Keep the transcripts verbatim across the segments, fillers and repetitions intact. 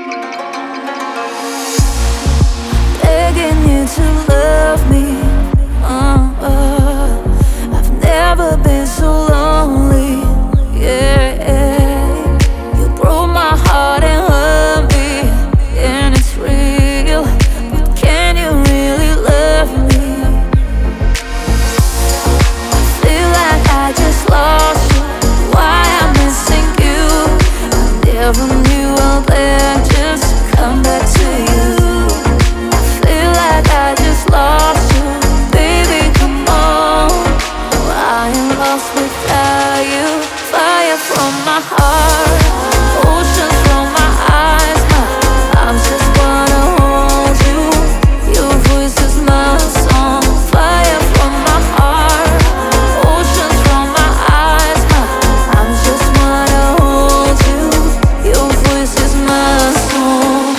begging you to love me. uh, uh, I've never been so lonely. Yeah, yeah. You broke my heart and hurt me, and it's real, but can you really love me? I feel like I just lost you. Why I'm missing you? I never knew I'll ever just come back to you. I feel like I just lost you. Baby, come on. I am lost without you. Fire from my heart, oceans from my eyes. I just wanna hold you. Your voice is my song. Fire from my heart, oceans from my eyes. I just wanna hold you. Your voice is my song.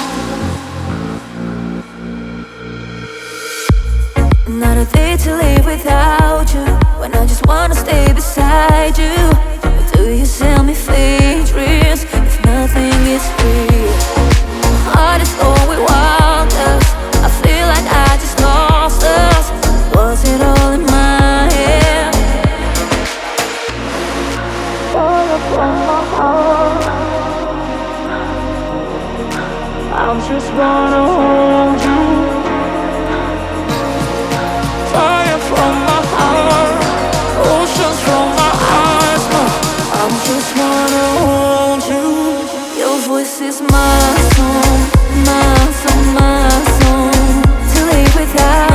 Not a day to live without you, when I just wanna stay beside you. But do you sell me fake dreams if nothing is real? My heart is going wild 'cause I feel like I just lost us. Was it all in my head? Fire from my heart, I just wanna hold you. Fire from my heart, oceans from my eyes. I just wanna hold you. Your voice is my song, my song, my song. To live without